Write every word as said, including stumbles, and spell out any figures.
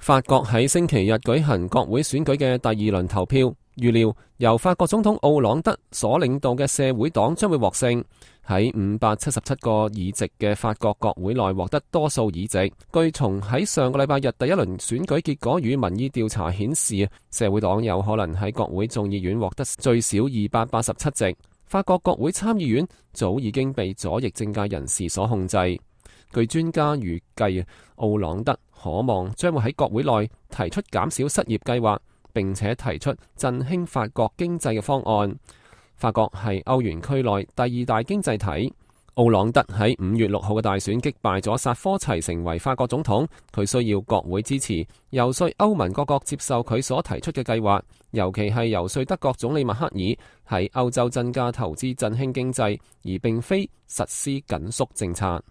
法國喺星期日舉行國會選舉嘅第二輪投票，預料由法國總統奧朗德所領導嘅社會黨將會獲勝，喺五百七十七個議席嘅法國國會內獲得多數議席。據從喺上個禮拜日第一輪選舉結果與民意調查顯示，社會黨有可能喺國會眾議院獲得最少二百八十七席。法國國會參議院早已經被左翼政界人士所控制。據專家預計，奧朗德可望將會喺國會內提出減少失業計劃，並且提出振興法國經濟嘅方案。法國係歐元區內第二大經濟體。奧朗德喺五月六號嘅大選擊敗咗薩科齊成為法國總統，佢需要國會支持，遊說歐盟各國接受佢所提出嘅計劃，尤其係遊說德國總理默克爾喺歐洲增加投資振興經濟，而並非實施緊縮政策。